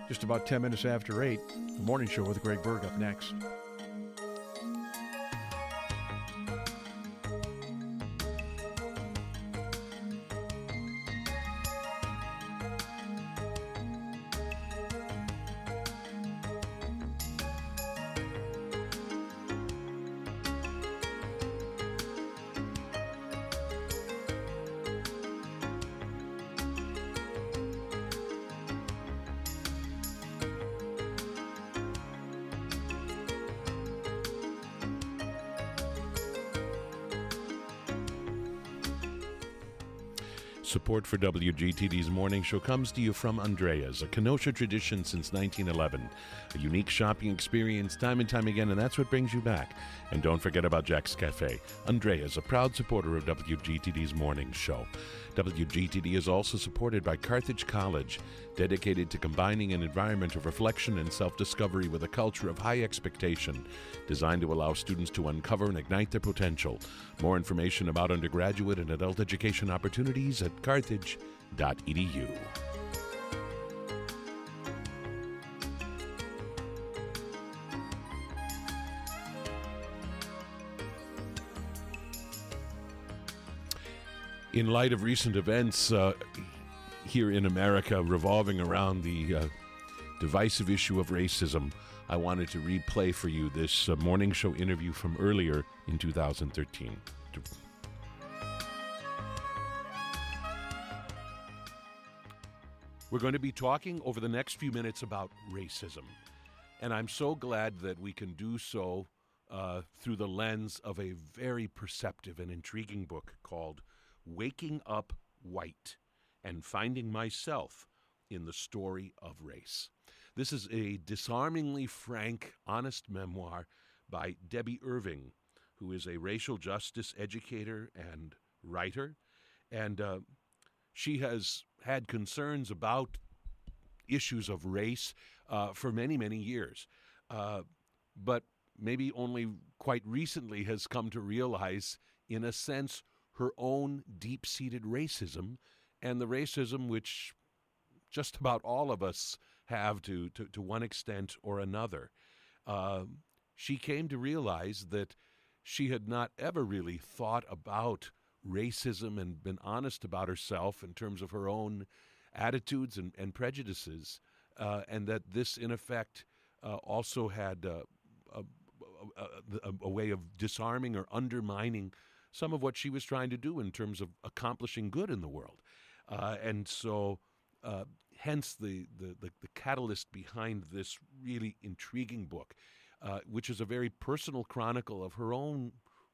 Just about 10 minutes after 8, the morning show with Greg Berg up next. Support for WGTD's morning show comes to you from Andrea's, a Kenosha tradition since 1911. A unique shopping experience time and time again, and that's what brings you back. And don't forget about Jack's Cafe. Andrea's, a proud supporter of WGTD's morning show. WGTD is also supported by Carthage College, dedicated to combining an environment of reflection and self-discovery with a culture of high expectation, designed to allow students to uncover and ignite their potential. More information about undergraduate and adult education opportunities at carthage.edu. In light of recent events here in America revolving around the divisive issue of racism, I wanted to replay for you this morning show interview from earlier in 2013. We're going to be talking over the next few minutes about racism, and I'm so glad that we can do so through the lens of a very perceptive and intriguing book called Waking Up White and Finding Myself in the Story of Race. This is a disarmingly frank, honest memoir by Debbie Irving, who is a racial justice educator and writer, and she has had concerns about issues of race for many, many years, but maybe only quite recently has come to realize, in a sense, her own deep-seated racism and the racism which just about all of us have to one extent or another. She came to realize that she had not ever really thought about racism and been honest about herself in terms of her own attitudes and prejudices, and that this, in effect, also had a way of disarming or undermining some of what she was trying to do in terms of accomplishing good in the world. And so hence the catalyst behind this really intriguing book, which is a very personal chronicle of her own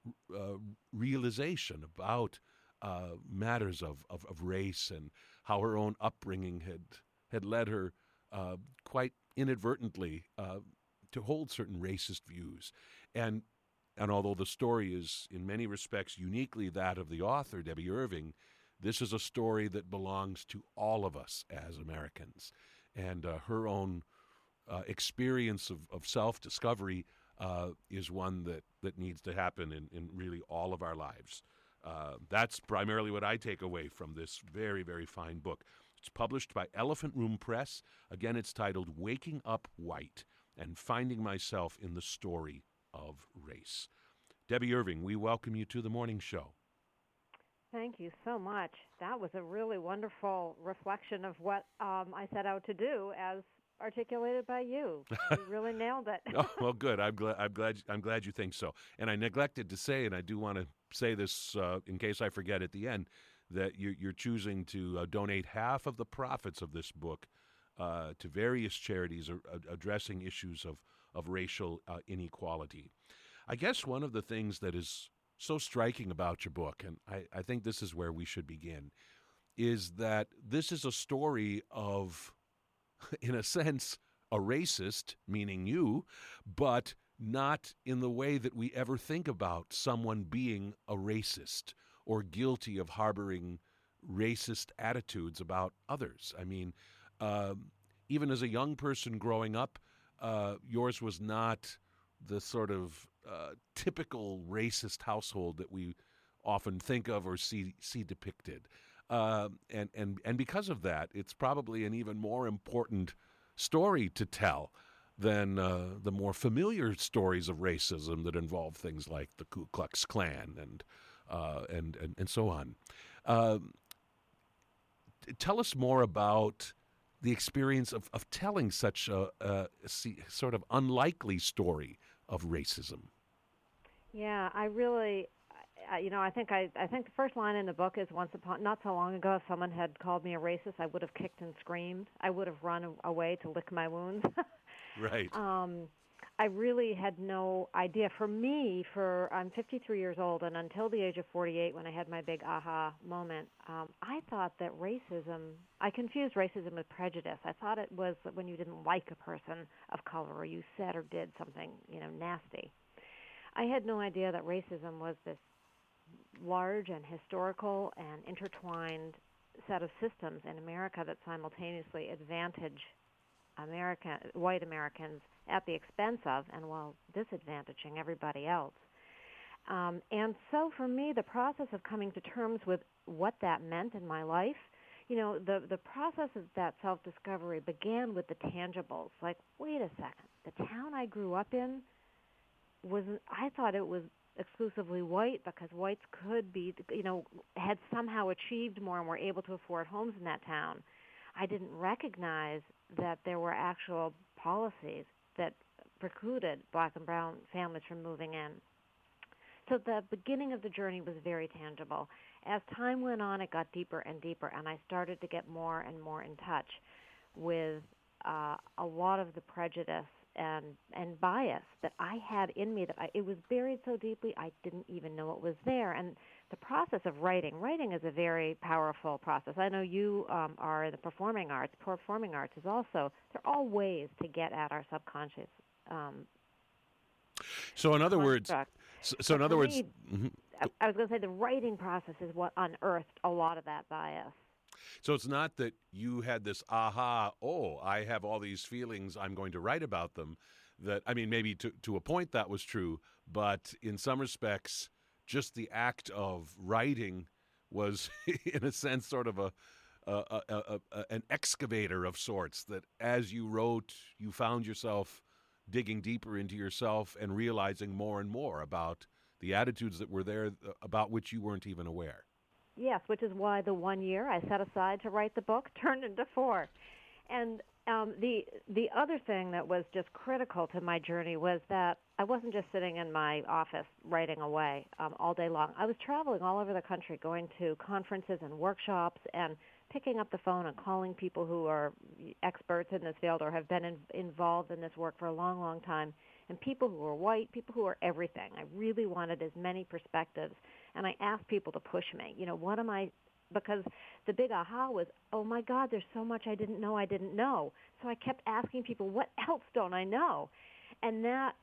realization about matters of race and how her own upbringing had led her quite inadvertently to hold certain racist views. And although the story is in many respects uniquely that of the author, Debbie Irving, this is a story that belongs to all of us as Americans. And her own experience of self-discovery is one that needs to happen in really all of our lives. That's primarily what I take away from this very, very fine book. It's published by Elephant Room Press. Again, it's titled Waking Up White and Finding Myself in the Story of Race. Debbie Irving, we welcome you to the morning show. Thank you so much. That was a really wonderful reflection of what I set out to do, as articulated by you. You really nailed it. Oh, well, good. I'm glad you think so. And I neglected to say, and I do want to say this in case I forget at the end, that you're choosing to donate half of the profits of this book to various charities addressing issues of racial inequality. I guess one of the things that is so striking about your book, and I think this is where we should begin, is that this is a story of, in a sense, a racist, meaning you, but not in the way that we ever think about someone being a racist or guilty of harboring racist attitudes about others. I mean, even as a young person growing up, yours was not the sort of typical racist household that we often think of or see depicted. And because of that, it's probably an even more important story to tell than the more familiar stories of racism that involve things like the Ku Klux Klan and so on. Tell us more about the experience of telling such a sort of unlikely story of racism. Yeah, I really, I think the first line in the book is not so long ago, if someone had called me a racist, I would have kicked and screamed. I would have run away to lick my wounds. Right. I really had no idea. For me, I'm 53 years old, and until the age of 48, when I had my big aha moment, I thought that I confused racism with prejudice. I thought it was when you didn't like a person of color or you said or did something, nasty. I had no idea that racism was this large and historical and intertwined set of systems in America that simultaneously advantage white Americans at the expense of and while disadvantaging everybody else. And so for me, the process of coming to terms with what that meant in my life, the process of that self-discovery began with the tangibles. Like, wait a second, the town I grew up in I thought it was exclusively white because whites could be, had somehow achieved more and were able to afford homes in that town. I didn't recognize that there were actual policies that precluded black and brown families from moving in. So the beginning of the journey was very tangible. As time went on, it got deeper and deeper, and I started to get more and more in touch with a lot of the prejudice and bias that I had in me, it was buried so deeply I didn't even know it was there. And the process of writing is a very powerful process. I know you are in the performing arts. Performing arts is also, they're all ways to get at our subconscious. So in other words, I was going to say the writing process is what unearthed a lot of that bias. So it's not that you had this aha, I have all these feelings, I'm going to write about them. Maybe to a point that was true, but in some respects, just the act of writing was, in a sense, sort of an excavator of sorts, that as you wrote, you found yourself digging deeper into yourself and realizing more and more about the attitudes that were there about which you weren't even aware. Yes, which is why the 1 year I set aside to write the book turned into 4. And the other thing that was just critical to my journey was that I wasn't just sitting in my office writing away all day long. I was traveling all over the country, going to conferences and workshops and picking up the phone and calling people who are experts in this field or have been involved in this work for a long, long time, and people who are white, people who are everything. I really wanted as many perspectives, and I asked people to push me. Because the big aha was, oh my God, there's so much I didn't know. So I kept asking people, what else don't I know? And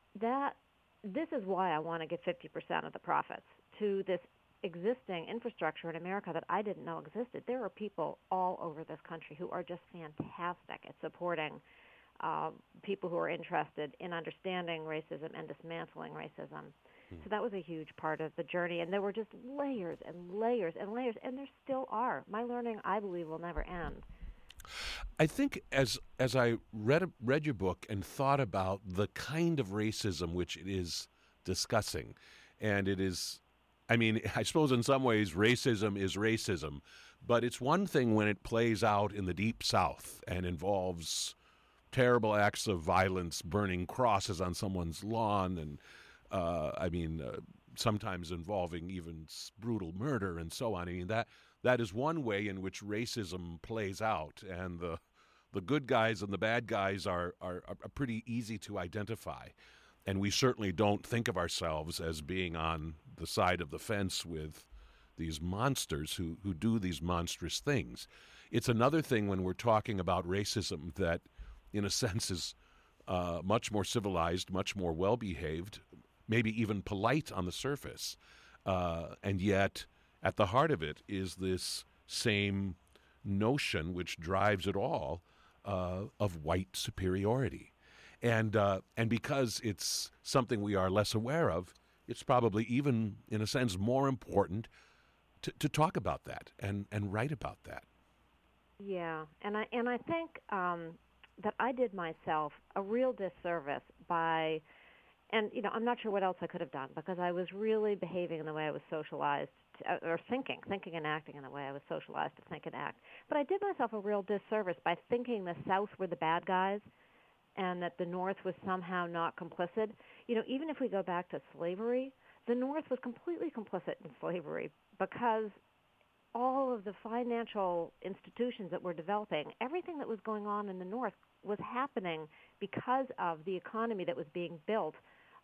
this is why I want to give 50% of the profits to this existing infrastructure in America that I didn't know existed. There are people all over this country who are just fantastic at supporting people who are interested in understanding racism and dismantling racism. So that was a huge part of the journey, and there were just layers and layers and layers, and there still are. My learning, I believe, will never end. I think as I read your book and thought about the kind of racism which it is discussing, and it is, I suppose in some ways racism is racism, but it's one thing when it plays out in the Deep South and involves terrible acts of violence, burning crosses on someone's lawn, and sometimes involving even brutal murder and so on. That is one way in which racism plays out, and the good guys and the bad guys are pretty easy to identify. And we certainly don't think of ourselves as being on the side of the fence with these monsters who do these monstrous things. It's another thing when we're talking about racism that, in a sense, is much more civilized, much more well-behaved, maybe even polite on the surface. And yet, at the heart of it is this same notion which drives it all of white superiority. And because it's something we are less aware of, it's probably even, in a sense, more important to talk about that and write about that. Yeah, and I think that I did myself a real disservice by, and I'm not sure what else I could have done because I was really behaving in the way I was socialized or thinking and acting in the way I was socialized to think and act. But I did myself a real disservice by thinking the South were the bad guys and that the North was somehow not complicit. Even if we go back to slavery, the North was completely complicit in slavery because all of the financial institutions that were developing, everything that was going on in the North was happening because of the economy that was being built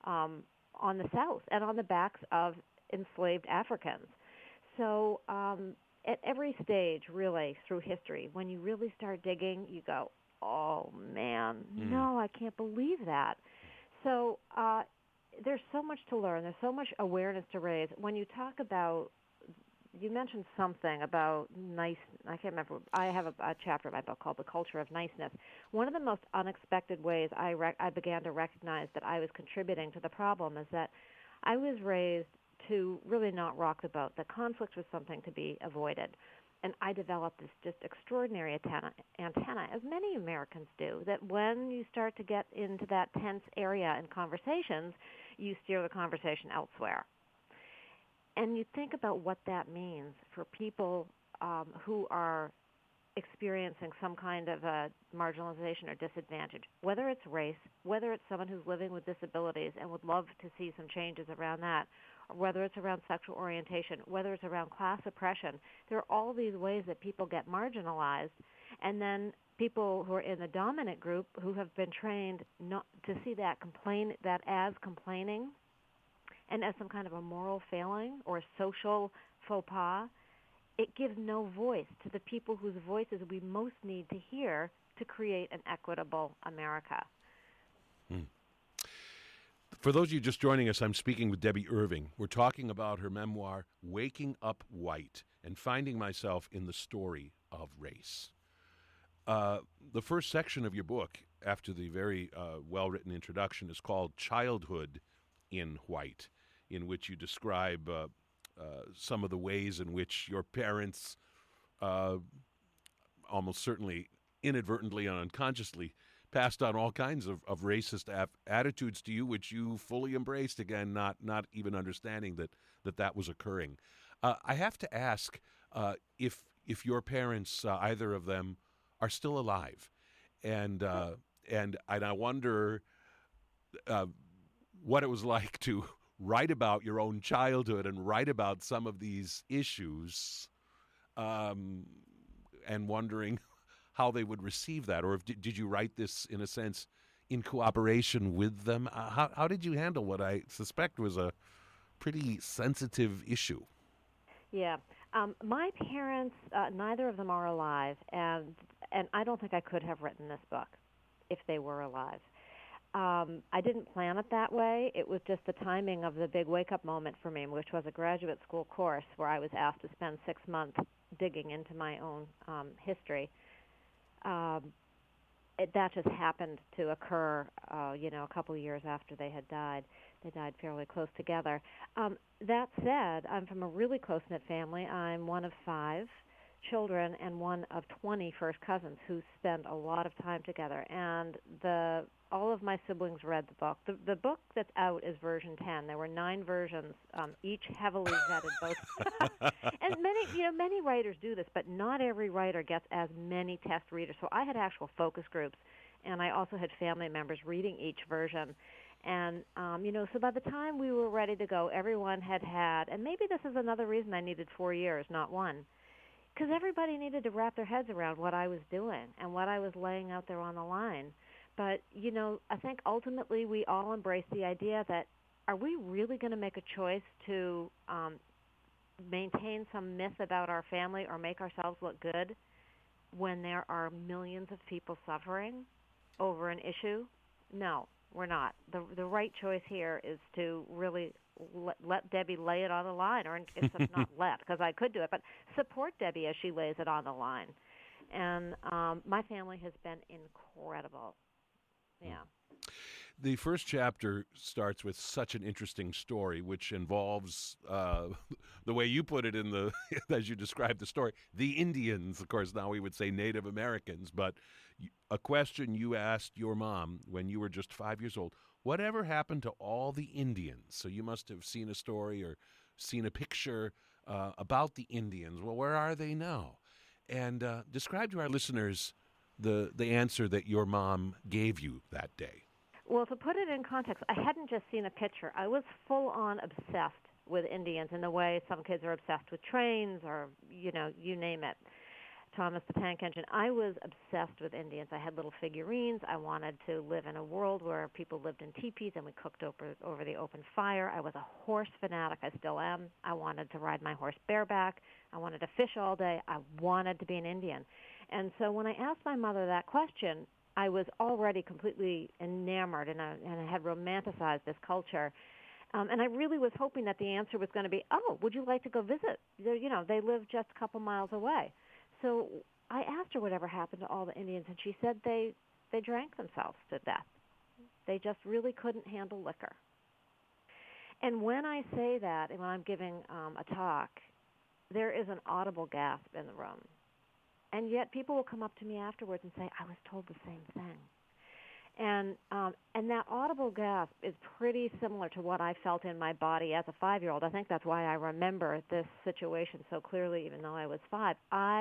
on the South and on the backs of enslaved Africans. So at every stage, really, through history, when you really start digging, you go, oh, man, no, I can't believe that. So there's so much to learn. There's so much awareness to raise. When you talk about, you mentioned something about nice, I can't remember. I have a chapter in my book called The Culture of Niceness. One of the most unexpected ways I began to recognize that I was contributing to the problem is that I was raised to really not rock the boat. The conflict was something to be avoided. And I developed this just extraordinary antenna, as many Americans do, that when you start to get into that tense area in conversations, you steer the conversation elsewhere. And you think about what that means for people who are experiencing some kind of a marginalization or disadvantage, whether it's race, whether it's someone who's living with disabilities and would love to see some changes around that, or whether it's around sexual orientation, whether it's around class oppression. There are all these ways that people get marginalized, and then people who are in the dominant group who have been trained not to see that as complaining and as some kind of a moral failing or a social faux pas. It gives no voice to the people whose voices we most need to hear to create an equitable America. For those of you just joining us, I'm speaking with Debbie Irving. We're talking about her memoir, Waking Up White, and finding myself in the story of race. The first section of your book, after the very well-written introduction, is called Childhood in White, in which you describe some of the ways in which your parents, almost certainly inadvertently and unconsciously, passed on all kinds of racist attitudes to you, which you fully embraced, again, not even understanding that was occurring. I have to ask if your parents, either of them, are still alive, and I wonder what it was like to write about your own childhood and write about some of these issues, and wondering how they would receive that, or did you write this, in a sense, in cooperation with them? How did you handle what I suspect was a pretty sensitive issue? Yeah. My parents, neither of them are alive, and I don't think I could have written this book if they were alive. I didn't plan it that way. It was just the timing of the big wake-up moment for me, which was a graduate school course where I was asked to spend 6 months digging into my own history. That just happened to occur, a couple of years after they had died. They died fairly close together. That said, I'm from a really close-knit family. I'm one of 5 children and one of 20 first cousins who spend a lot of time together. And all of my siblings read the book. The book that's out is version 10. There were 9 versions, each heavily vetted. Both, and many writers do this, but not every writer gets as many test readers. So I had actual focus groups, and I also had family members reading each version. And so by the time we were ready to go, everyone had, and maybe this is another reason I needed 4 years, not 1. Because everybody needed to wrap their heads around what I was doing and what I was laying out there on the line. But, I think ultimately we all embrace the idea that, are we really going to make a choice to maintain some myth about our family or make ourselves look good when there are millions of people suffering over an issue? No, we're not. The right choice here is to really let Debbie lay it on the line, or it's not let, because I could do it, but support Debbie as she lays it on the line. And my family has been incredible. Yeah. The first chapter starts with such an interesting story, which involves the way you put it in the as you described the story, the Indians. Of course, now we would say Native Americans, but a question you asked your mom when you were just 5 years old: whatever happened to all the Indians? So you must have seen a story or seen a picture about the Indians. Well, where are they now? And describe to our listeners the answer that your mom gave you that day. Well, to put it in context, I hadn't just seen a picture. I was full-on obsessed with Indians in the way some kids are obsessed with trains or, you name it, Thomas the Tank Engine. I was obsessed with Indians. I had little figurines. I wanted to live in a world where people lived in teepees and we cooked over the open fire. I was a horse fanatic. I still am. I wanted to ride my horse bareback. I wanted to fish all day. I wanted to be an Indian. And so when I asked my mother that question, I was already completely enamored, and I had romanticized this culture. And I really was hoping that the answer was going to be, oh, would you like to go visit? They live just a couple miles away. So I asked her whatever happened to all the Indians, and she said they drank themselves to death. They just really couldn't handle liquor. And when I say that, and when I'm giving a talk, there is an audible gasp in the room. And yet people will come up to me afterwards and say, I was told the same thing. And that audible gasp is pretty similar to what I felt in my body as a 5-year-old. I think that's why I remember this situation so clearly, even though I was 5.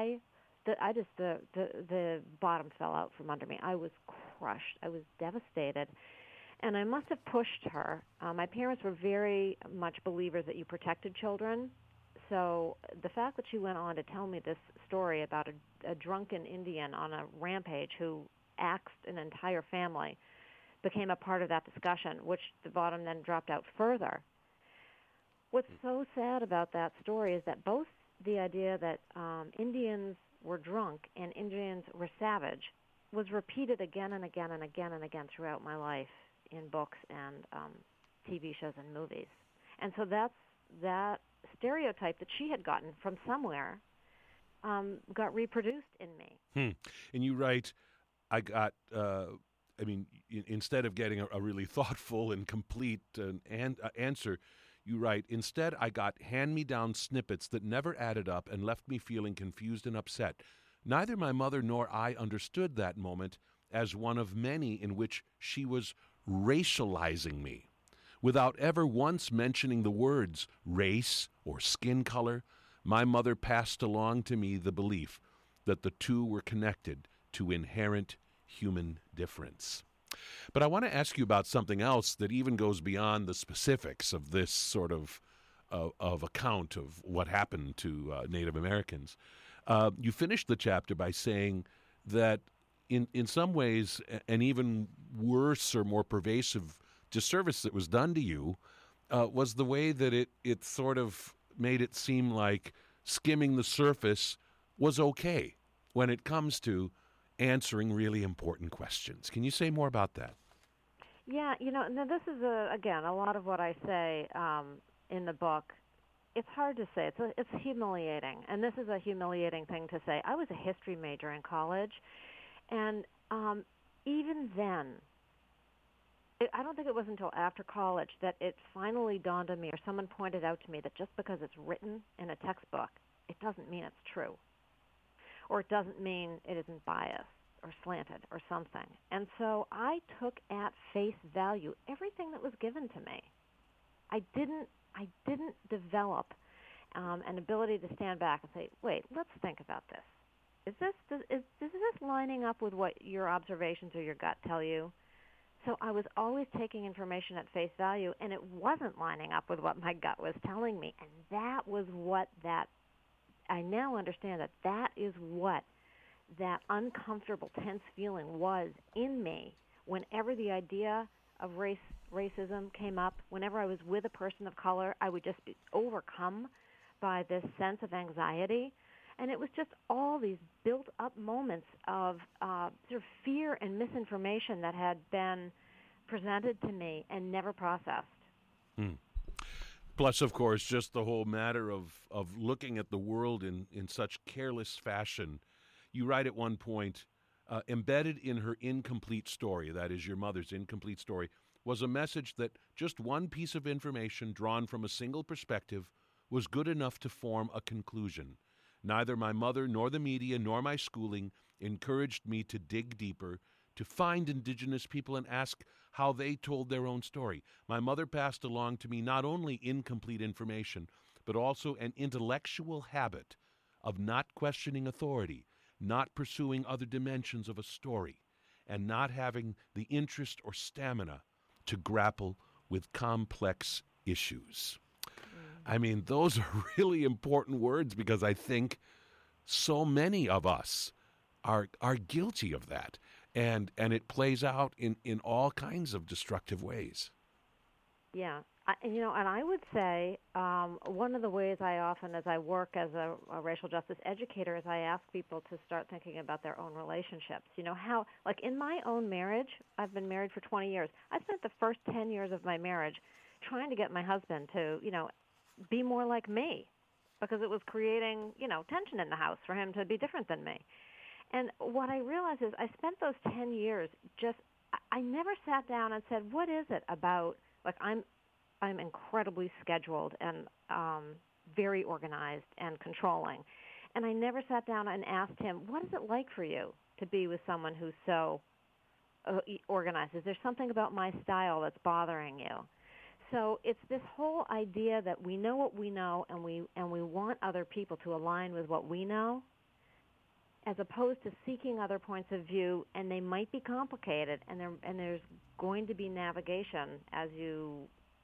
The bottom fell out from under me. I was crushed. I was devastated. And I must have pushed her. My parents were very much believers that you protected children. So the fact that she went on to tell me this story about a drunken Indian on a rampage who axed an entire family became a part of that discussion, which the bottom then dropped out further. What's so sad about that story is that both the idea that Indians were drunk and Indians were savage was repeated again and again and again and again throughout my life in books and TV shows and movies. And so that stereotype that she had gotten from somewhere got reproduced in me. And you write, instead of getting a really thoughtful and complete answer, you write, instead I got hand-me-down snippets that never added up and left me feeling confused and upset. Neither my mother nor I understood that moment as one of many in which she was racializing me. Without ever once mentioning the words race or skin color, my mother passed along to me the belief that the two were connected to inherent human difference. But I want to ask you about something else that even goes beyond the specifics of this sort of account of what happened to Native Americans. You finished the chapter by saying that in some ways, an even worse or more pervasive disservice that was done to you was the way that it sort of made it seem like skimming the surface was okay when it comes to answering really important questions. Can you say more about that? Yeah, now this is, again, a lot of what I say in the book. It's hard to say. It's humiliating, and this is a humiliating thing to say. I was a history major in college, and even then, I don't think it was until after college that it finally dawned on me, or someone pointed out to me, that just because it's written in a textbook, it doesn't mean it's true. Or it doesn't mean it isn't biased or slanted or something. And so I took at face value everything that was given to me. I didn't develop an ability to stand back and say, wait, let's think about this. Is this lining up with what your observations or your gut tell you? So I was always taking information at face value, and it wasn't lining up with what my gut was telling me. And that was what I now understand that is what that uncomfortable, tense feeling was in me whenever the idea of racism came up. Whenever I was with a person of color, I would just be overcome by this sense of anxiety. And it was just all these built-up moments of sort of fear and misinformation that had been presented to me and never processed. Plus, of course, just the whole matter of looking at the world in such careless fashion. You write at one point, embedded in her incomplete story, that is your mother's incomplete story, was a message that just one piece of information drawn from a single perspective was good enough to form a conclusion. Neither my mother nor the media nor my schooling encouraged me to dig deeper, to find Indigenous people and ask how they told their own story. My mother passed along to me not only incomplete information, but also an intellectual habit of not questioning authority, not pursuing other dimensions of a story, and not having the interest or stamina to grapple with complex issues. I mean, those are really important words because I think so many of us are guilty of that. And it plays out in all kinds of destructive ways. Yeah. And I would say one of the ways I often, as I work as a racial justice educator, is I ask people to start thinking about their own relationships. How, like in my own marriage, I've been married for 20 years. I spent the first 10 years of my marriage trying to get my husband to, be more like me, because it was creating, tension in the house for him to be different than me. And what I realized is I spent those 10 years I never sat down and said, what is it about, like I'm incredibly scheduled and very organized and controlling. And I never sat down and asked him, what is it like for you to be with someone who's so organized? Is there something about my style that's bothering you? So it's this whole idea that we know what we know, and we want other people to align with what we know, as opposed to seeking other points of view, and they might be complicated, and there's going to be navigation as you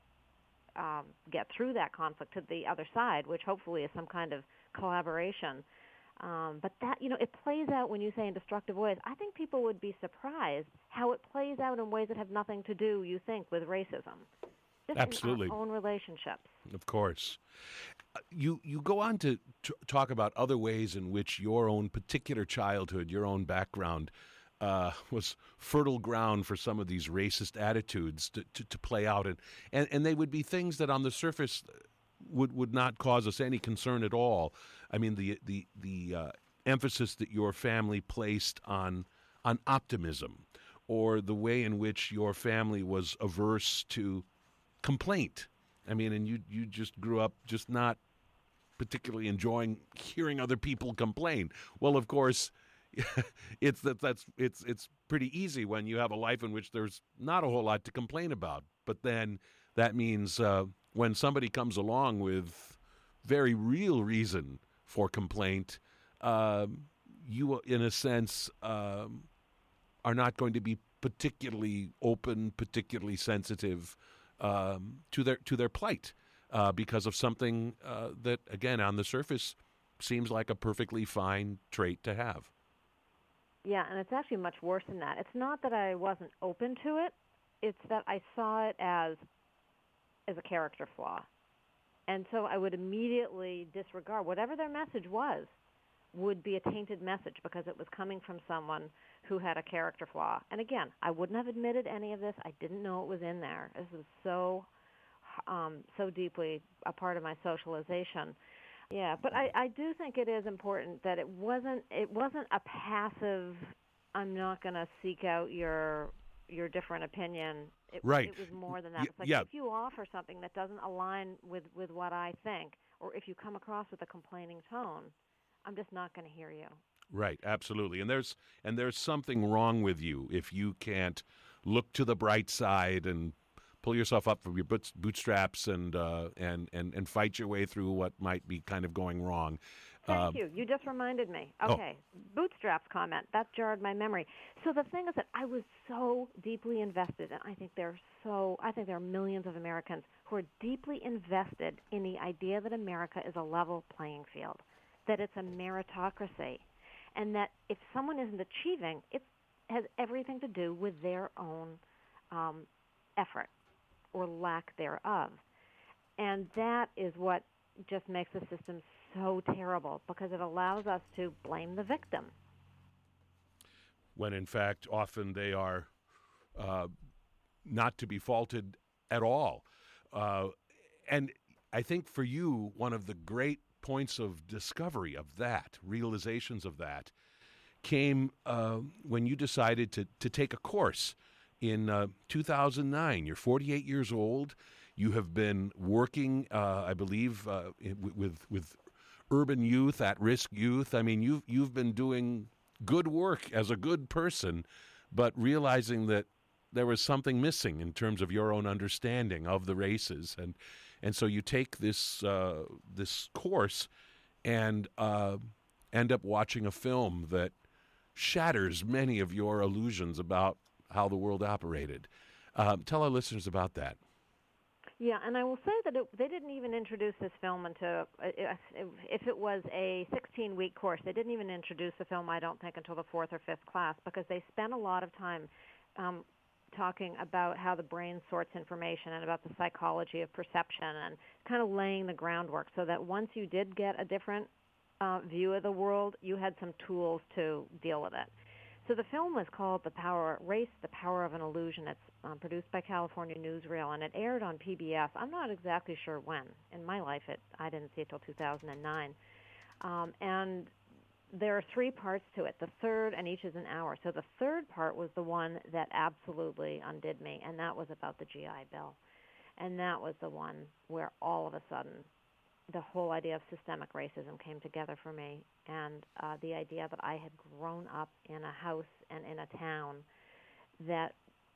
get through that conflict to the other side, which hopefully is some kind of collaboration. But that, it plays out, when you say in destructive ways. I think people would be surprised how it plays out in ways that have nothing to do, you think, with racism. Just Absolutely. in our own relationships. Of course. You go on to talk about other ways in which your own particular childhood, your own background, was fertile ground for some of these racist attitudes to play out. And they would be things that on the surface would not cause us any concern at all. I mean, the emphasis that your family placed on optimism, or the way in which your family was averse to complaint. I mean, and you just grew up just not particularly enjoying hearing other people complain. Well, of course, it's pretty easy when you have a life in which there's not a whole lot to complain about. But then that means when somebody comes along with very real reason for complaint, you, in a sense, are not going to be particularly open, particularly sensitive to their plight because of something that, again, on the surface seems like a perfectly fine trait to have. Yeah, and it's actually much worse than that. It's not that I wasn't open to it. It's that I saw it as a character flaw. And so I would immediately disregard whatever their message was, would be a tainted message because it was coming from someone who had a character flaw. And again, I wouldn't have admitted any of this. I didn't know it was in there. This was so deeply a part of my socialization. Yeah, but I do think it is important that it wasn't a passive, I'm not going to seek out your different opinion. Right. It was more than that. It's like if you offer something that doesn't align with what I think, or if you come across with a complaining tone, I'm just not going to hear you. Right, absolutely. And there's something wrong with you if you can't look to the bright side and pull yourself up from your bootstraps and fight your way through what might be kind of going wrong. Thank you. You just reminded me. Okay, bootstraps comment. That jarred my memory. So the thing is that I was so deeply invested, and I think there are millions of Americans who are deeply invested in the idea that America is a level playing field, that it's a meritocracy, and that if someone isn't achieving, it has everything to do with their own effort or lack thereof. And that is what just makes the system so terrible, because it allows us to blame the victim. When in fact, often they are not to be faulted at all. And I think for you, one of the great points of discovery of that, realizations of that, came when you decided to take a course in 2009. You're 48 years old. You have been working, I believe, with urban youth, at-risk youth. I mean, you've been doing good work as a good person, but realizing that there was something missing in terms of your own understanding of the races, and so you take this course and end up watching a film that shatters many of your illusions about how the world operated. Tell our listeners about that. Yeah, and I will say that they didn't even introduce this film into, if it was a 16-week course, they didn't even introduce the film, I don't think, until the fourth or fifth class, because they spent a lot of time talking about how the brain sorts information and about the psychology of perception and kind of laying the groundwork so that once you did get a different view of the world, you had some tools to deal with it. So the film was called Race, the Power of an Illusion. It's produced by California Newsreel, and it aired on PBS. I'm not exactly sure when. In my life, I didn't see it till 2009. And there are three parts to it. The third, and each is an hour. So the third part was the one that absolutely undid me, and that was about the GI Bill. And that was the one where all of a sudden the whole idea of systemic racism came together for me, and the idea that I had grown up in a house and in a town that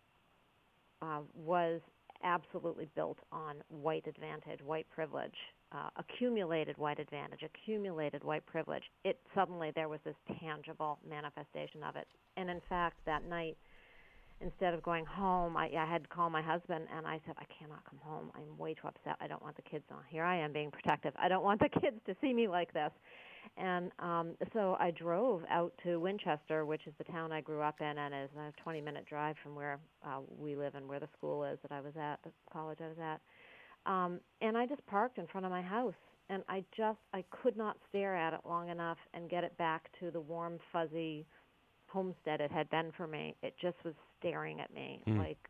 was absolutely built on white advantage, white privilege, accumulated white advantage, accumulated white privilege. Suddenly there was this tangible manifestation of it. And in fact, that night, instead of going home, I had to call my husband, and I said, I cannot come home. I'm way too upset. I don't want the kids on. Here I am being protective. I don't want the kids to see me like this. And so I drove out to Winchester, which is the town I grew up in and is a 20-minute drive from where we live and where the school is that I was at, the college I was at. And I just parked in front of my house, and I could not stare at it long enough and get it back to the warm, fuzzy homestead it had been for me. It just was staring at me like,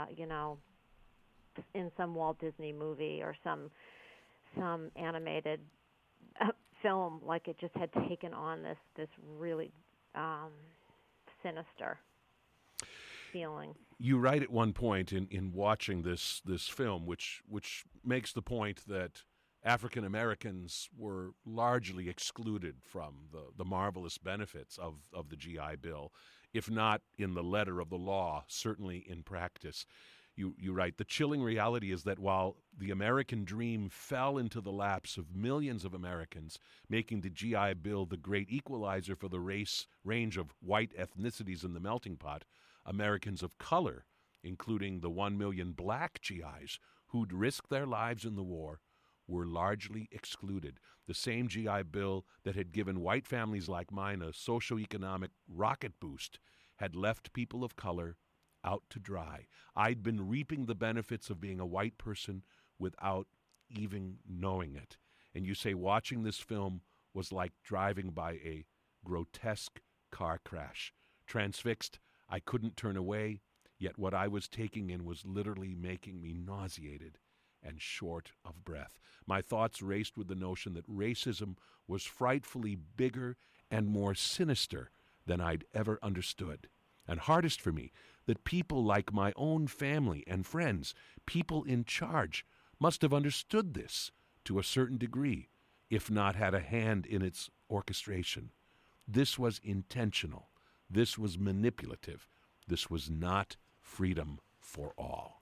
in some Walt Disney movie or some animated film, like it just had taken on this really sinister feeling. You write at one point in watching this film, which makes the point that African Americans were largely excluded from the marvelous benefits of the GI Bill, if not in the letter of the law, certainly in practice. You write, the chilling reality is that while the American dream fell into the laps of millions of Americans, making the GI Bill the great equalizer for the range of white ethnicities in the melting pot, Americans of color, including the 1 million black GIs who'd risked their lives in the war, were largely excluded. The same GI Bill that had given white families like mine a socioeconomic rocket boost had left people of color out to dry. I'd been reaping the benefits of being a white person without even knowing it. And you say watching this film was like driving by a grotesque car crash. Transfixed, I couldn't turn away, yet what I was taking in was literally making me nauseated and short of breath. My thoughts raced with the notion that racism was frightfully bigger and more sinister than I'd ever understood. And hardest for me, that people like my own family and friends, people in charge, must have understood this to a certain degree, if not had a hand in its orchestration. This was intentional. This was manipulative. This was not freedom for all.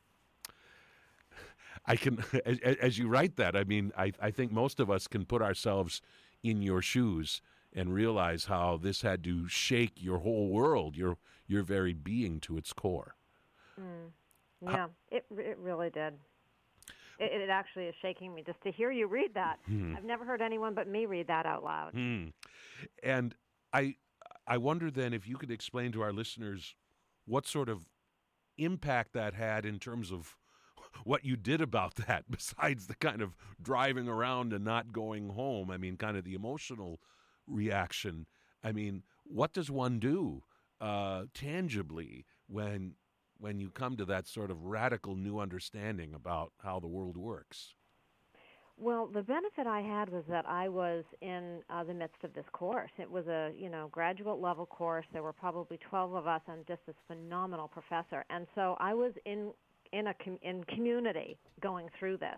I can, as you write that, I mean, I think most of us can put ourselves in your shoes and realize how this had to shake your whole world, your very being to its core. Yeah, it really did. It actually is shaking me just to hear you read that. I've never heard anyone but me read that out loud. And I wonder then if you could explain to our listeners what sort of impact that had in terms of what you did about that, besides the kind of driving around and not going home. I mean, kind of the emotional reaction. I mean, what does one do tangibly when you come to that sort of radical new understanding about how the world works? Well, the benefit I had was that I was in the midst of this course. It was a, graduate level course. There were probably 12 of us and just this phenomenal professor. And so I was in community going through this.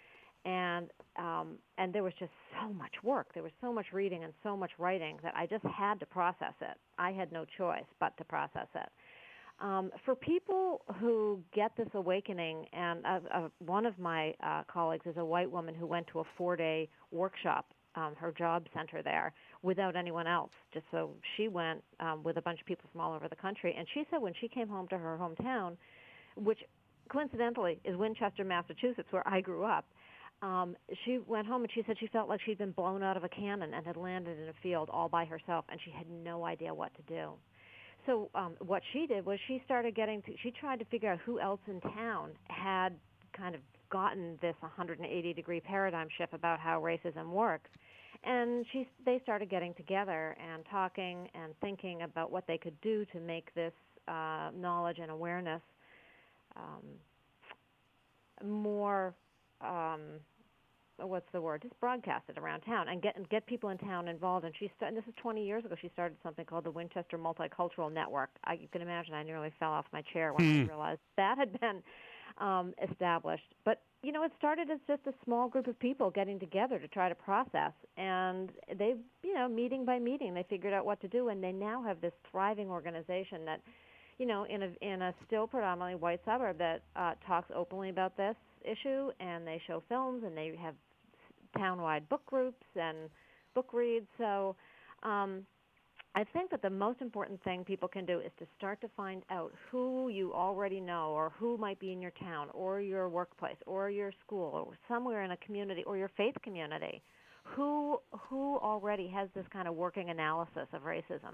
And there was just so much work. There was so much reading and so much writing that I just had to process it. I had no choice but to process it. For people who get this awakening, and one of my colleagues is a white woman who went to a 4-day workshop, her job center there, without anyone else. Just so she went with a bunch of people from all over the country. And she said when she came home to her hometown, which coincidentally is Winchester, Massachusetts, where I grew up, she went home and she said she felt like she'd been blown out of a cannon and had landed in a field all by herself, and she had no idea what to do. So what she did was she tried to figure out who else in town had kind of gotten this 180-degree paradigm shift about how racism works. And they started getting together and talking and thinking about what they could do to make this knowledge and awareness more what's the word? Just broadcast it around town and get people in town involved. And this is 20 years ago. She started something called the Winchester Multicultural Network. You can imagine I nearly fell off my chair when I realized that had been established. But it started as just a small group of people getting together to try to process. And they, meeting by meeting, they figured out what to do. And they now have this thriving organization that, in a still predominantly white suburb that talks openly about this issue, and they show films, and they have town-wide book groups and book reads. So I think that the most important thing people can do is to start to find out who you already know, or who might be in your town or your workplace or your school or somewhere in a community or your faith community, who already has this kind of working analysis of racism.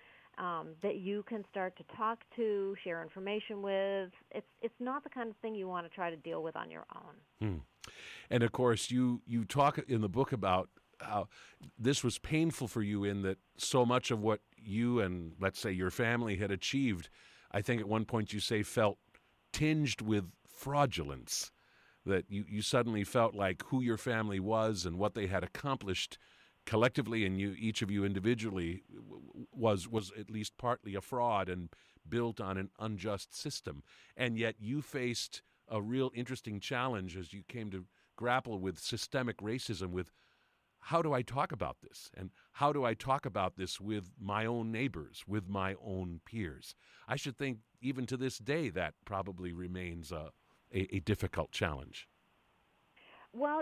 That you can start to talk to, share information with. It's not the kind of thing you want to try to deal with on your own. And of course, you talk in the book about how this was painful for you, in that so much of what you and, let's say, your family had achieved, I think at one point you say, felt tinged with fraudulence. That you suddenly felt like who your family was and what they had accomplished collectively, and each of you individually, was at least partly a fraud and built on an unjust system. And yet you faced a real interesting challenge as you came to grapple with systemic racism, with how do I talk about this? And how do I talk about this with my own neighbors, with my own peers? I should think even to this day that probably remains a difficult challenge. Well,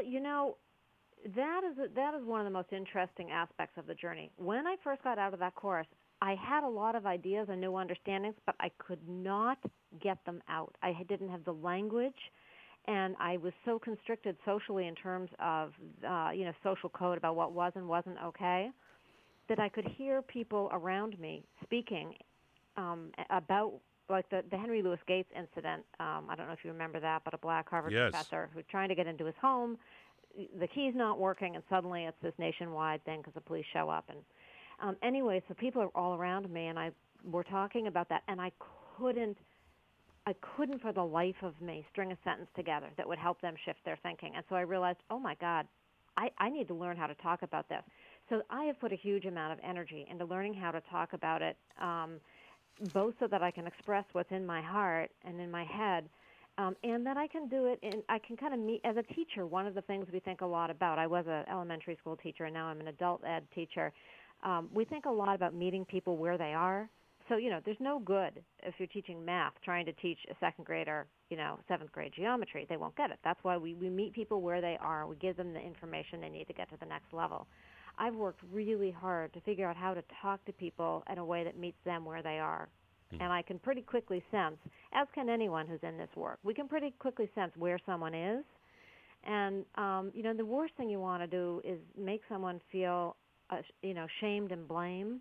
that is one of the most interesting aspects of the journey. When I first got out of that course, I had a lot of ideas and new understandings, but I could not get them out. I didn't have the language, and I was so constricted socially in terms of social code about what was and wasn't okay, that I could hear people around me speaking about, like the Henry Louis Gates incident. I don't know if you remember that, but a black Harvard professor who's trying to get into his home. The key's not working, and suddenly it's this nationwide thing because the police show up. And anyway, so people are all around me, and we're talking about that, and I couldn't for the life of me string a sentence together that would help them shift their thinking. And so I realized, oh my God, I need to learn how to talk about this. So I have put a huge amount of energy into learning how to talk about it, both so that I can express what's in my heart and in my head, and that I can do it, and I can kind of meet as a teacher. One of the things we think a lot about, I was an elementary school teacher, and now I'm an adult ed teacher. We think a lot about meeting people where they are. So, there's no good if you're teaching math trying to teach a second grader, 7th grade geometry. They won't get it. That's why we meet people where they are. We give them the information they need to get to the next level. I've worked really hard to figure out how to talk to people in a way that meets them where they are. And I can pretty quickly sense, as can anyone who's in this work, we can pretty quickly sense where someone is. And, the worst thing you want to do is make someone feel, shamed and blamed.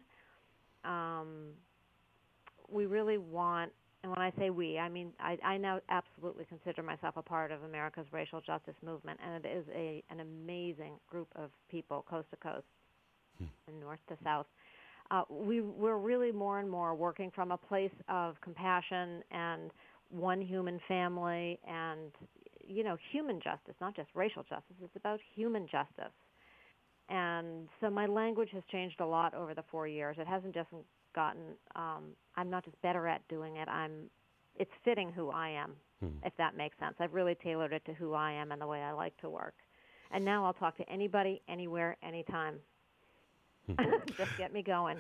We really want, and when I say we, I mean I now absolutely consider myself a part of America's racial justice movement, and it is an amazing group of people, coast to coast and north to south. We're really more and more working from a place of compassion and one human family, and human justice, not just racial justice. It's about human justice. And so my language has changed a lot over the 4 years. It hasn't just gotten, I'm not just better at doing it, it's fitting who I am, if that makes sense. I've really tailored it to who I am and the way I like to work. And now I'll talk to anybody, anywhere, anytime. Just get me going.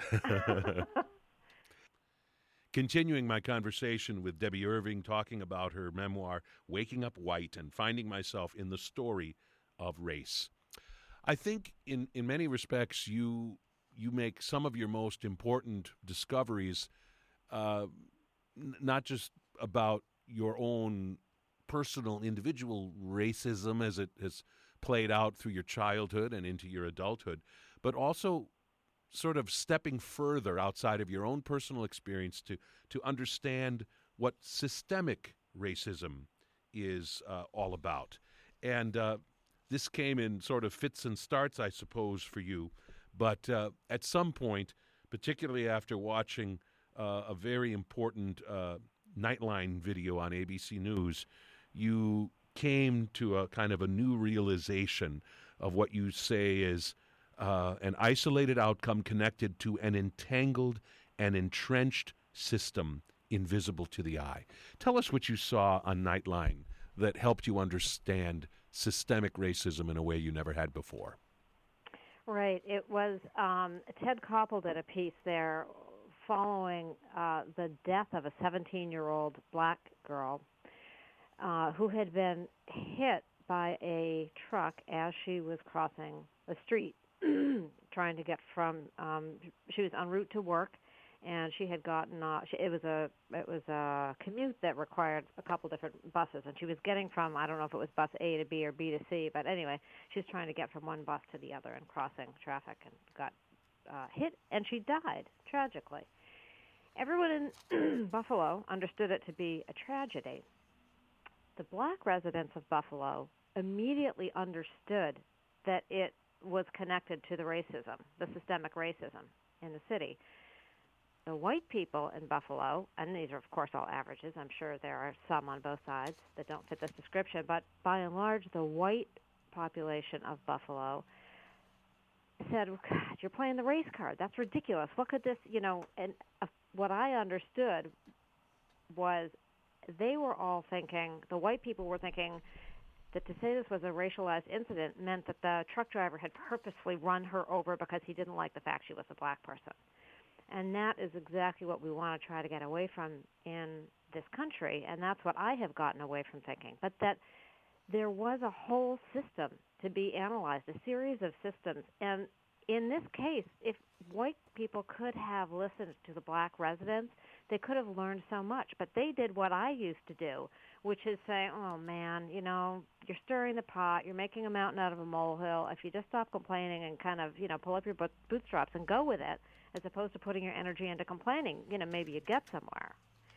Continuing my conversation with Debbie Irving, talking about her memoir, Waking Up White, and finding myself in the story of race. I think in many respects you make some of your most important discoveries not just about your own personal individual racism as it has played out through your childhood and into your adulthood, but also sort of stepping further outside of your own personal experience to understand what systemic racism is all about. And this came in sort of fits and starts, I suppose, for you. But at some point, particularly after watching a very important Nightline video on ABC News, you came to a kind of a new realization of what you say is an isolated outcome connected to an entangled and entrenched system invisible to the eye. Tell us what you saw on Nightline that helped you understand systemic racism in a way you never had before. Right. It was Ted Koppel did a piece there following the death of a 17-year-old black girl who had been hit by a truck as she was crossing the street trying to get from she was en route to work, and she had gotten it was a commute that required a couple different buses, and she was getting from, I don't know if it was bus A to B or B to C, but anyway, she was trying to get from one bus to the other and crossing traffic and got hit, and she died tragically. Everyone in Buffalo understood it to be a tragedy. The black residents of Buffalo immediately understood that it was connected to the racism, the systemic racism in the city. The white people in Buffalo, and these are of course all averages, I'm sure there are some on both sides that don't fit this description, but by and large the white population of Buffalo said, oh, God, you're playing the race card. That's ridiculous. What could this, and what I understood was they were all thinking, the white people were thinking, that to say this was a racialized incident meant that the truck driver had purposely run her over because he didn't like the fact she was a black person. And that is exactly what we want to try to get away from in this country, and that's what I have gotten away from thinking. But that there was a whole system to be analyzed, a series of systems. And in this case, if white people could have listened to the black residents, they could have learned so much. But they did what I used to do, which is say, oh, man, you're stirring the pot, you're making a mountain out of a molehill. If you just stop complaining and kind of, pull up your bootstraps and go with it, as opposed to putting your energy into complaining, maybe you'd get somewhere.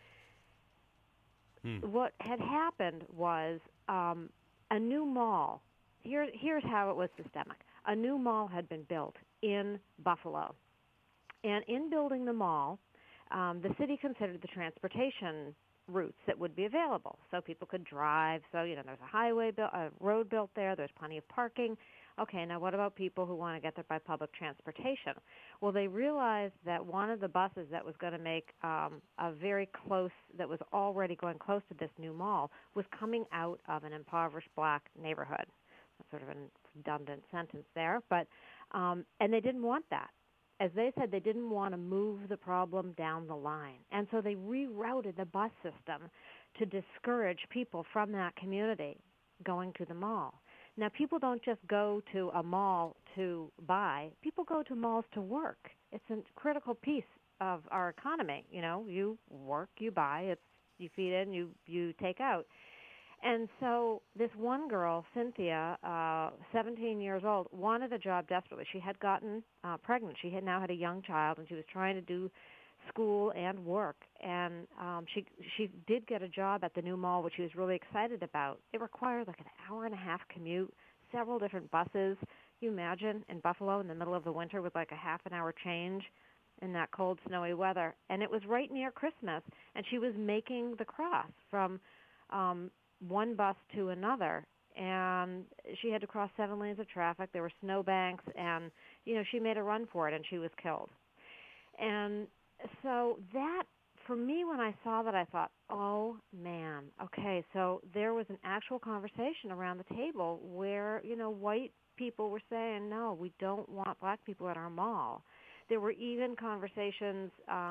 What had happened was a new mall. Here's how it was systemic. A new mall had been built in Buffalo. And in building the mall, the city considered the transportation routes that would be available, so people could drive. So, there's a road built there. There's plenty of parking. Okay, now what about people who want to get there by public transportation? Well, they realized that one of the buses that was going to make that was already going close to this new mall was coming out of an impoverished black neighborhood. That's sort of a redundant sentence there, but and they didn't want that. As they said, they didn't want to move the problem down the line. And so they rerouted the bus system to discourage people from that community going to the mall. Now, people don't just go to a mall to buy. People go to malls to work. It's a critical piece of our economy. You work, you buy, you feed in, you take out. And so this one girl, Cynthia, 17 years old, wanted a job desperately. She had gotten pregnant. She had now had a young child, and she was trying to do school and work. And she did get a job at the new mall, which she was really excited about. It required like an hour-and-a-half commute, several different buses. You imagine in Buffalo in the middle of the winter with like a half-an-hour change in that cold, snowy weather. And it was right near Christmas, and she was making the cross from one bus to another, and she had to cross 7 lanes of traffic. There were snowbanks, and she made a run for it, and she was killed. And so that, for me, when I saw that, I thought, oh man, okay, so there was an actual conversation around the table where white people were saying, no, we don't want black people at our mall. There were even conversations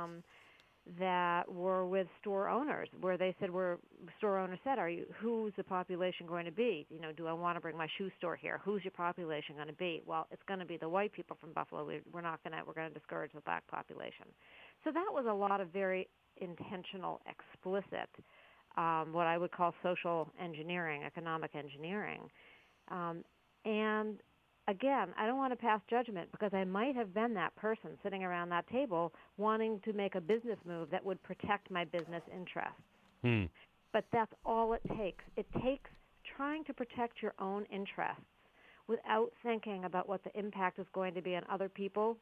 that were with store owners, where they said, store owners said, who's the population going to be? Do I want to bring my shoe store here? Who's your population going to be? Well, it's going to be the white people from Buffalo. We're going to discourage the black population. So that was a lot of very intentional, explicit, what I would call social engineering, economic engineering. And again, I don't want to pass judgment, because I might have been that person sitting around that table wanting to make a business move that would protect my business interests. But that's all it takes. It takes trying to protect your own interests without thinking about what the impact is going to be on other people.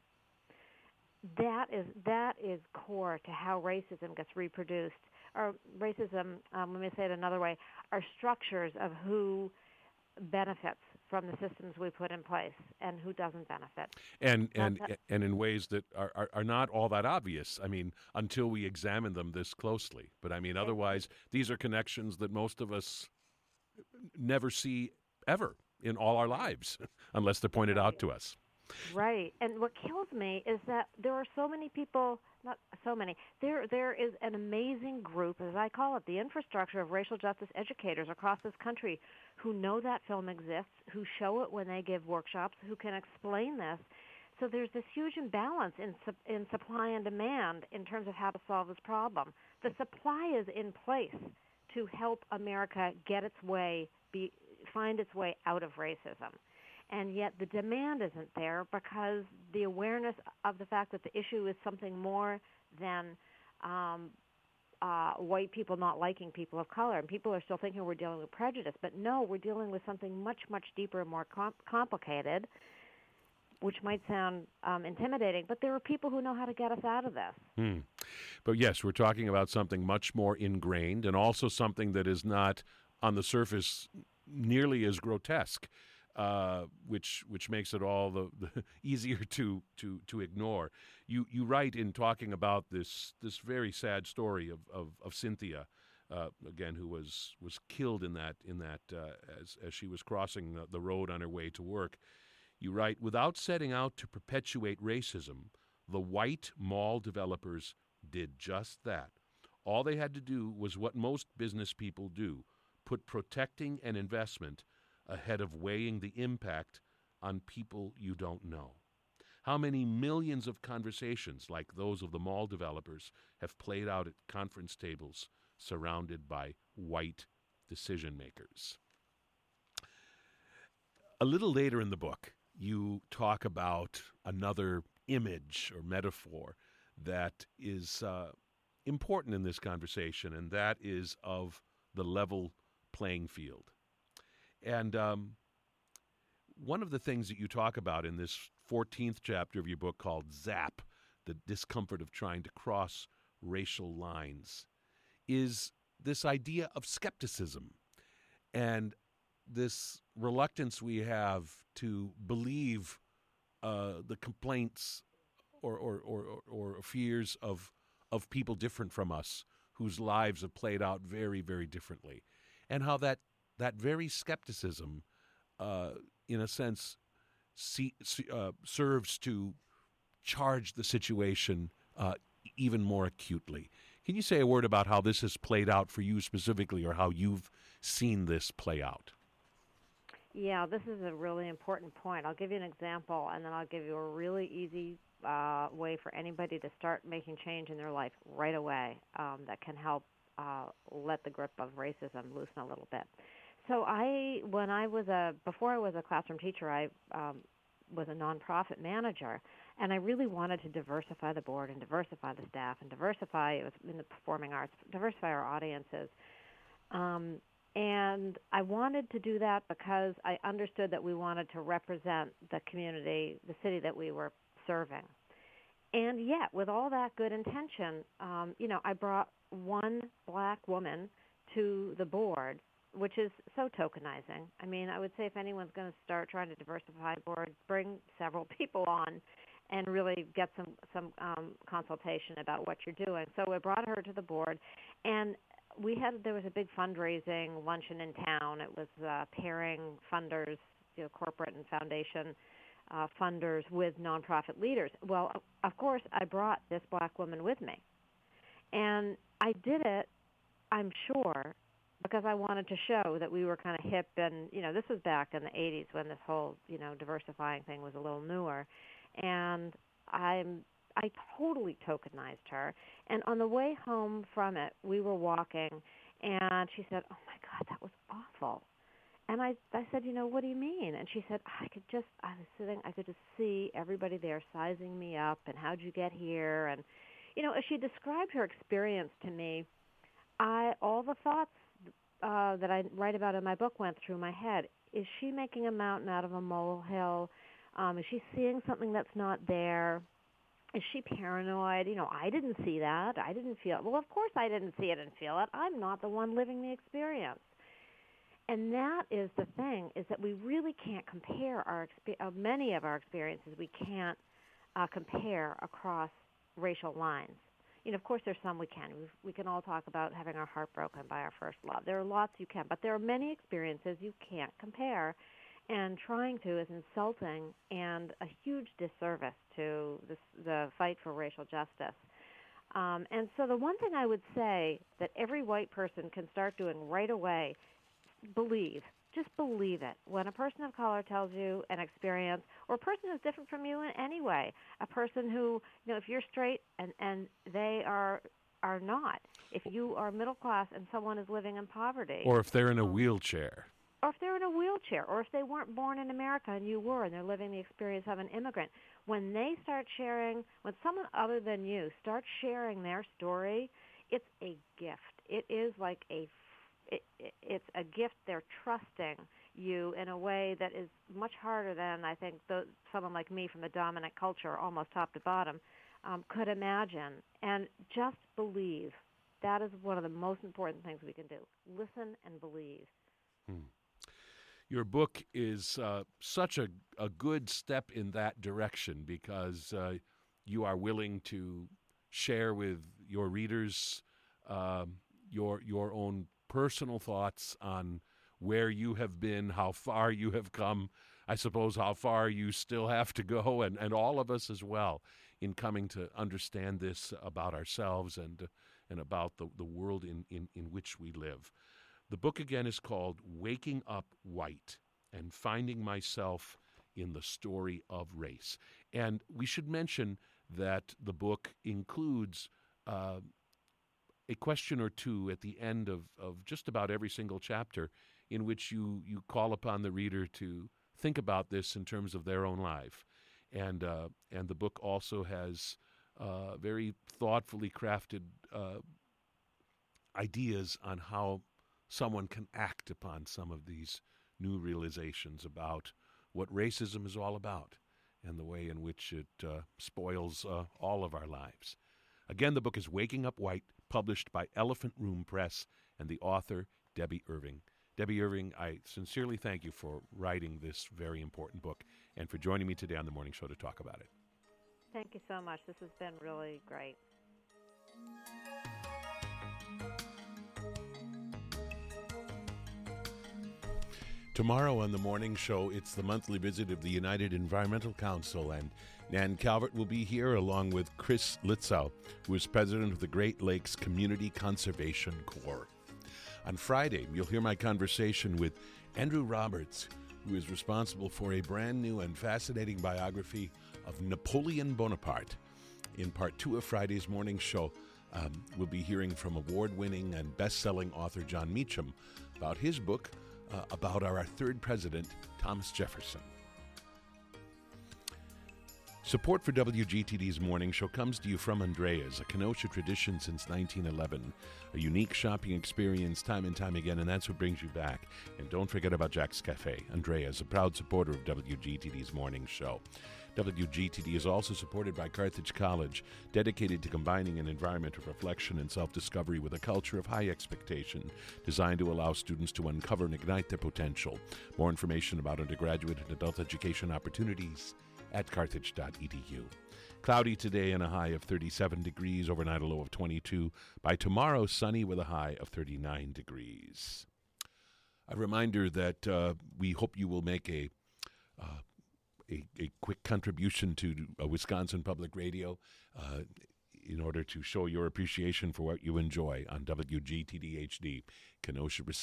That is core to how racism gets reproduced. Or racism, let me say it another way, are structures of who benefits from the systems we put in place and who doesn't benefit. And in ways that are not all that obvious, I mean, until we examine them this closely. But I mean, otherwise, these are connections that most of us never see ever in all our lives, unless they're pointed out to us. Right. And what kills me is that there are so many people, not so many, there is an amazing group, as I call it, the infrastructure of racial justice educators across this country who know that film exists, who show it when they give workshops, who can explain this. So there's this huge imbalance in supply and demand in terms of how to solve this problem. The supply is in place to help America get its way, find its way out of racism. And yet the demand isn't there, because the awareness of the fact that the issue is something more than white people not liking people of color. And people are still thinking we're dealing with prejudice. But no, we're dealing with something much, much deeper and more complicated, which might sound intimidating. But there are people who know how to get us out of this. But yes, we're talking about something much more ingrained, and also something that is not on the surface nearly as grotesque. Which makes it all the easier to ignore. You write in talking about this very sad story of Cynthia, again, who was killed in that as she was crossing the road on her way to work. You write, without setting out to perpetuate racism, the white mall developers did just that. All they had to do was what most business people do: put protecting an investment ahead of weighing the impact on people you don't know. How many millions of conversations like those of the mall developers have played out at conference tables surrounded by white decision makers? A little later in the book, you talk about another image or metaphor that is important in this conversation, and that is of the level playing field. And one of the things that you talk about in this 14th chapter of your book, called ZAP, the discomfort of trying to cross racial lines, is this idea of skepticism and this reluctance we have to believe the complaints or fears of people different from us, whose lives have played out very, very differently, and how that very skepticism, in a sense, serves to charge the situation even more acutely. Can you say a word about how this has played out for you specifically, or how you've seen this play out? Yeah, this is a really important point. I'll give you an example, and then I'll give you a really easy way for anybody to start making change in their life right away that can help let the grip of racism loosen a little bit. So before I was a classroom teacher, I was a nonprofit manager, and I really wanted to diversify the board and diversify the staff and diversify, it was in the performing arts, diversify our audiences. And I wanted to do that because I understood that we wanted to represent the community, the city that we were serving. And yet, with all that good intention, I brought one black woman to the board which is so tokenizing. I mean, I would say if anyone's going to start trying to diversify boards, bring several people on and really get some consultation about what you're doing. So we brought her to the board, and there was a big fundraising luncheon in town. It was pairing funders, corporate and foundation funders with nonprofit leaders. Well, of course, I brought this black woman with me, and I did it, I'm sure, because I wanted to show that we were kind of hip, and this was back in the 80s when this whole diversifying thing was a little newer, and I totally tokenized her. And on the way home from it, we were walking, and she said, "Oh my God, that was awful." And I said, "What do you mean?" And she said, I was sitting, I could just see everybody there sizing me up, and how'd you get here? And as she described her experience to me, all the thoughts that I write about in my book went through my head. Is she making a mountain out of a molehill? Is she seeing something that's not there? Is she paranoid? I didn't see that. I didn't feel it. Well, of course I didn't see it and feel it. I'm not the one living the experience. And that is the thing, is that we really can't compare many of our experiences. We can't compare across racial lines. Of course, there's some we can. We can all talk about having our heart broken by our first love. There are lots you can, but there are many experiences you can't compare. And trying to is insulting and a huge disservice to the fight for racial justice. And so the one thing I would say that every white person can start doing right away, just believe it. When a person of color tells you an experience, or a person who's different from you in any way, a person who, if you're straight and they are not, if you are middle class and someone is living in poverty. Or if they're in a wheelchair. Or if they're in a wheelchair, or if they weren't born in America and you were, and they're living the experience of an immigrant. When they start sharing, when someone other than you starts sharing their story, it's a gift. It is like it's a gift. They're trusting you in a way that is much harder than I think someone like me from the dominant culture, almost top to bottom, could imagine. And just believe. That is one of the most important things we can do. Listen and believe. Your book is such a good step in that direction, because you are willing to share with your readers your own personal thoughts on where you have been, how far you have come, I suppose how far you still have to go, and all of us as well, in coming to understand this about ourselves and about the world in which we live. The book again is called Waking Up White and Finding Myself in the Story of Race. And we should mention that the book includes a question or two at the end of just about every single chapter, in which you call upon the reader to think about this in terms of their own life. And the book also has very thoughtfully crafted ideas on how someone can act upon some of these new realizations about what racism is all about and the way in which it spoils all of our lives. Again, the book is Waking Up White, published by Elephant Room Press, and the author, Debbie Irving. Debbie Irving, I sincerely thank you for writing this very important book and for joining me today on The Morning Show to talk about it. Thank you so much. This has been really great. Tomorrow on The Morning Show, it's the monthly visit of the United Environmental Council, and Nan Calvert will be here along with Chris Litzow, who is president of the Great Lakes Community Conservation Corps. On Friday, you'll hear my conversation with Andrew Roberts, who is responsible for a brand new and fascinating biography of Napoleon Bonaparte. In part 2 of Friday's Morning Show, we'll be hearing from award-winning and best-selling author John Meacham about his book about our third president, Thomas Jefferson. Support for WGTD's Morning Show comes to you from Andrea's, a Kenosha tradition since 1911. A unique shopping experience time and time again, and that's what brings you back. And don't forget about Jack's Cafe. Andrea's, a proud supporter of WGTD's Morning Show. WGTD is also supported by Carthage College, dedicated to combining an environment of reflection and self-discovery with a culture of high expectation, designed to allow students to uncover and ignite their potential. More information about undergraduate and adult education opportunities at carthage.edu. Cloudy today and a high of 37 degrees, overnight a low of 22. By tomorrow, sunny with a high of 39 degrees. A reminder that we hope you will make a quick contribution to Wisconsin Public Radio in order to show your appreciation for what you enjoy on WGTD HD, Kenosha,